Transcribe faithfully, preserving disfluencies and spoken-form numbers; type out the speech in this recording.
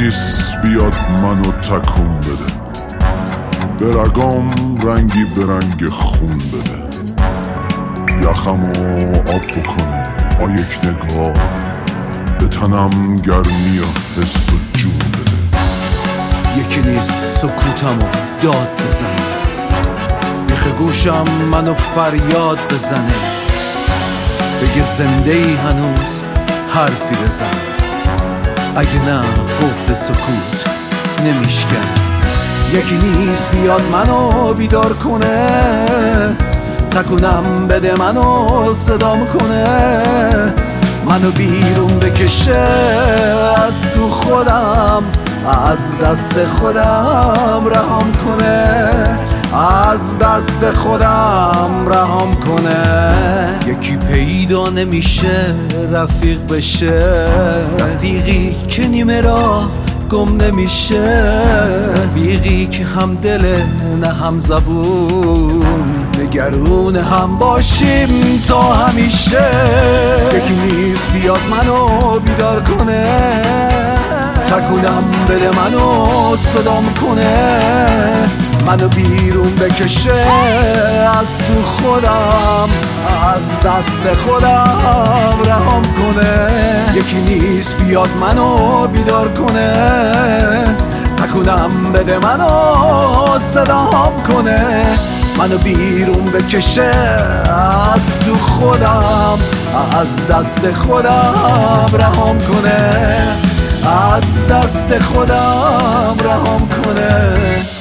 نیست بیاد منو تکون بده، به رگام رنگی به رنگ خون بده، یخمو آب بکنه با یک نگاه، به تنم گرمی و حس و جون بده. یکی نیست سکوتمو داد بزنه، بیخ گوشم منو فریاد بزنه، بگه زنده ای هنوز حرفی بزن، اگه نه قفل سکوت نمیشکن. یکی نیست بیاد منو بیدار کنه، تکونم بده منو صدام کنه، منو بیرون بکشه از تو خودم، از دست خودم رهام کنه، از دست خودم رهام کنه. یکی پیدا نمیشه رفیق بشه، رفیقی که نیمه راه گم نمیشه، رفیقی که هم دل نه هم زبون، نگرون هم باشیم تا همیشه. یکی نیست بیاد منو بیدار کنه، تکونم بده منو صدام کنه، منو بیرون بکشه از تو خودم، از دست خودم رهام کنه. یکی نیست بیاد منو بیدار کنه، تکونم بده منو صدام کنه، منو بیرون بکشه از تو خودم، از دست خودم رهام کنه، از دست خودم رهام کنه.